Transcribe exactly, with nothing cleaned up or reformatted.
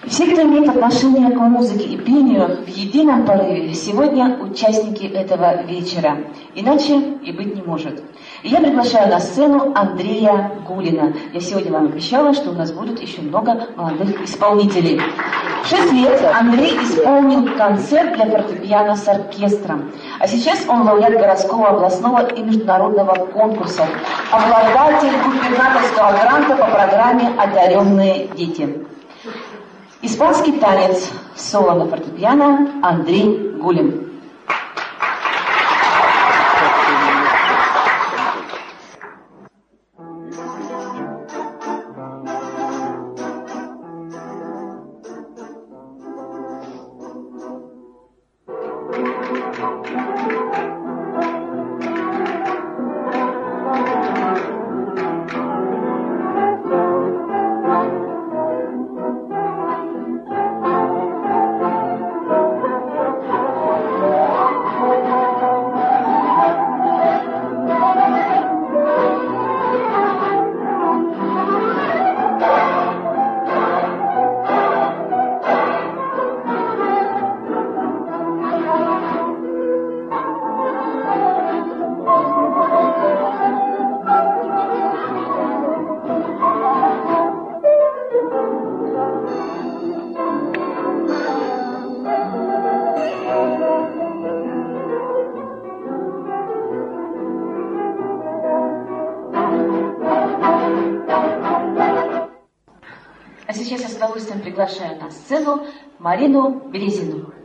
Все, кто имеет отношение к музыке и пению, в едином порыве сегодня участники этого вечера. Иначе и быть не может. И я приглашаю на сцену Андрея Гулина. Я сегодня вам обещала, что у нас будет еще много молодых исполнителей. В шесть лет Андрей исполнил концерт для фортепиано с оркестром. А сейчас он лауреат городского, областного и международного конкурса. Обладатель губернаторского гранта по программе «Одаренные дети». Испанский танец, соло на фортепиано, Андрей Гулин. А сейчас я с удовольствием приглашаю на сцену Марину Березину.